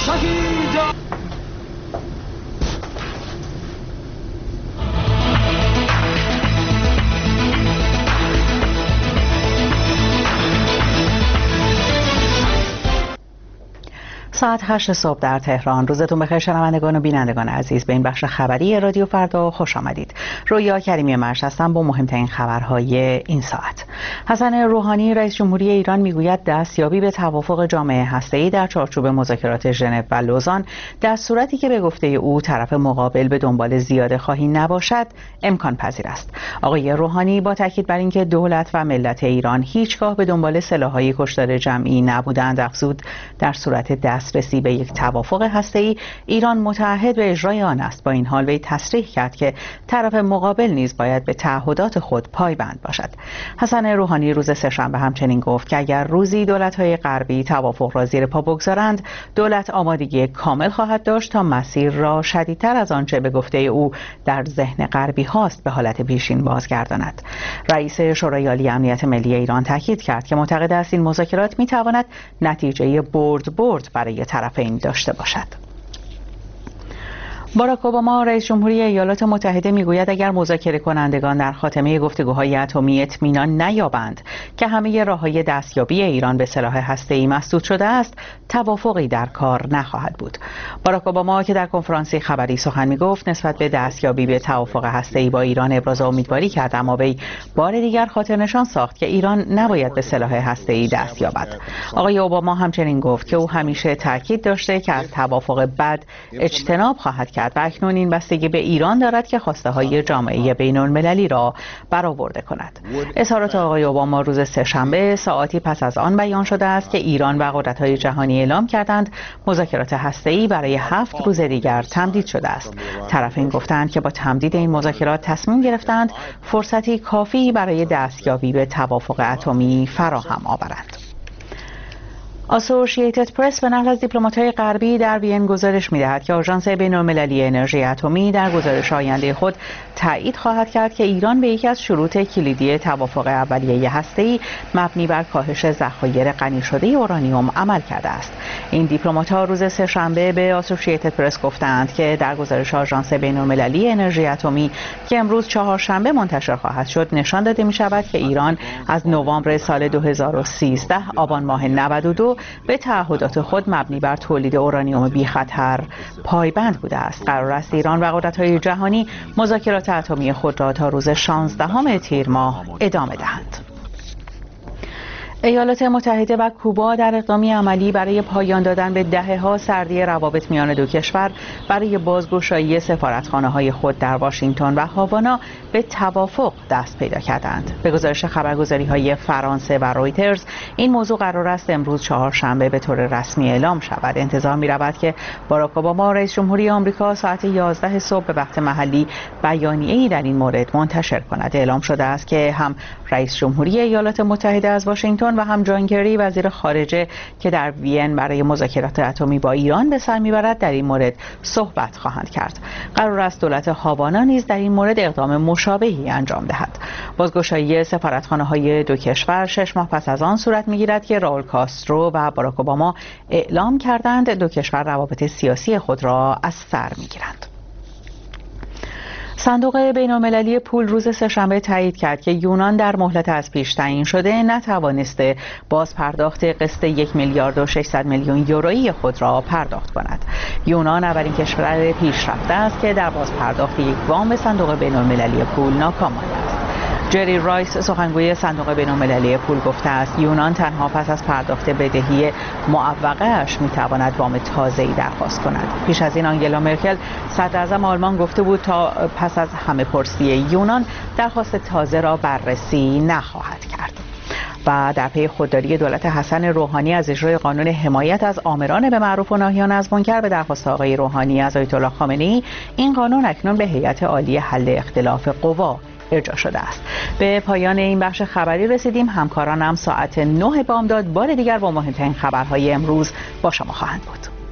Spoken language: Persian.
شهیدان. ساعت 8 صبح در تهران. روزتون بخیر شنوندگان و بینندگان عزیز. به این بخش خبری رادیو فردا خوش آمدید. رویا کریمی مرش هستم با مهمترین خبرهای این ساعت. حسن روحانی رئیس جمهوری ایران میگوید دستیابی به توافق جامعه هسته‌ای در چارچوب مذاکرات ژنو و لوزان در صورتی که به گفته او طرف مقابل به دنبال زیاده خواهی نباشد امکان پذیر است. آقای روحانی با تاکید بر اینکه دولت و ملت ایران هیچگاه به دنبال سلاح‌های کشتار جمعی نبودند افزود در صورت دسترسی به یک توافق هسته‌ای ایران متعهد به اجرای آن است. با این حال وی تصریح کرد که طرف مقابل نیز باید به تعهدات خود پایبند باشد. حسن روحانی روز سه‌شنبه همچنین گفت که اگر روزی دولت‌های غربی توافق را زیر پا بگذارند دولت آمادگی کامل خواهد داشت تا مسیر را شدیدتر از آنچه به گفته او در ذهن غربی هاست به حالت پیشین بازگرداند. رئیس شورای عالی امنیت ملی ایران تاکید کرد که معتقد است این مذاکرات می‌تواند نتیجه برد برای طرفین داشته باشد. باراک اوباما رئیس جمهوری ایالات متحده میگوید اگر مذاکره کنندگان در خاتمه گفتگوهای اتمی اطمینان نیابند که همه راه‌های دستیابی ایران به سلاح هسته‌ای مسدود شده است توافقی در کار نخواهد بود. باراک اوباما که در کنفرانسی خبری سخن میگفت نسبت به دستیابی به توافق هسته‌ای با ایران ابراز امیدواری کرد، اما وی بار دیگر خاطر نشان ساخت که ایران نباید به سلاح هسته‌ای دست یابد. آقای اوباما همچنین گفت که او همیشه تاکید داشته که از توافق بد اجتناب خواهد کرد و اکنون این بستگی به ایران دارد که خواسته های جامعه بین المللی را برآورده کند. اظهارات آقای اوباما روز سه‌شنبه ساعاتی پس از آن بیان شده است که ایران و قدرت‌های جهانی اعلام کردند مذاکرات هسته‌ای برای 7 روز دیگر تمدید شده است. طرفین گفتند که با تمدید این مذاکرات تصمیم گرفتند فرصتی کافی برای دستیابی به توافق اتمی فراهم آورند. اسوسییتد پرس به نقل از دیپلمات‌های غربی در وین گزارش می‌دهد که آژانس بین‌المللی انرژی اتمی در گزارش آینده خود تایید خواهد کرد که ایران به یکی از شروط کلیدی توافق اولیه هسته‌ای مبنی بر کاهش ذخایر غنی شده اورانیوم عمل کرده است. این دیپلمات‌ها روز سه‌شنبه به اسوسییتد پرس گفتند که در گزارش آژانس بین‌المللی انرژی اتمی که امروز چهارشنبه منتشر خواهد شد نشان داده می‌شود که ایران از نوامبر سال 2013 آبان ماه 92 به تعهدات خود مبنی بر تولید اورانیوم بی خطر پایبند بوده است. قرار است ایران و قدرت‌های جهانی مذاکرات اتمی خود را تا روز 16 تیر ماه ادامه دهند. ایالات متحده و کوبا در اقدامی عملی برای پایان دادن به دهه‌ها سردی روابط میان دو کشور برای بازگشایی سفارتخانه‌های خود در واشنگتن و هاوانا به توافق دست پیدا کردند. به گزارش خبرگزاری‌های فرانسه و رویترز این موضوع قرار است امروز چهارشنبه به طور رسمی اعلام شود. انتظار می‌رود که باراک اوباما رئیس جمهوری آمریکا ساعت 11 صبح به وقت محلی بیانیه‌ای در این مورد منتشر کند. اعلام شده است که هم رئیس جمهوری ایالات متحده از واشنگتن و هم جان کری وزیر خارجه که در وین برای مذاکرات اتمی با ایران به سر میبرد در این مورد صحبت خواهند کرد. قرار است دولت هاوانا نیز در این مورد اقدام مشابهی انجام دهد. بازگشایی سفارتخانه‌های دو کشور 6 ماه پس از آن صورت میگیرد که راول کاسترو و باراک اوباما اعلام کردند دو کشور روابط سیاسی خود را از سر میگیرند. صندوق بین‌المللی پول روز سه‌شنبه تایید کرد که یونان در مهلت از پیش تعیین شده نتوانسته باز پرداخت قسط 1 میلیارد و 600 میلیون یورویی خود را پرداخت کند. یونان اولین کشور پیشرفته است که در باز پرداخت یک وام به صندوق بین‌المللی پول ناکام مانده است. جری رایس سخنگوی صندوق بین‌المللی پول گفته است یونان تنها پس از پرداخت بدهی معوقه اش میتواند وام تازه‌ای درخواست کند. پیش از این آنگلا مرکل صدراعظم آلمان گفته بود تا پس از همه پرسی یونان درخواست تازه را بررسی نخواهد کرد. و در پی خودداری دولت حسن روحانی از اجرای قانون حمایت از آمران به معروف و ناهیان از منکر به درخواست آقای روحانی از آیت الله خامنه‌ای این قانون اکنون به هیئت عالی حل اختلاف قوا ارجاع شده است. به پایان این بخش خبری رسیدیم. همکارانم ساعت 9 بامداد بار دیگر با مهمترین خبرهای امروز با شما خواهند بود.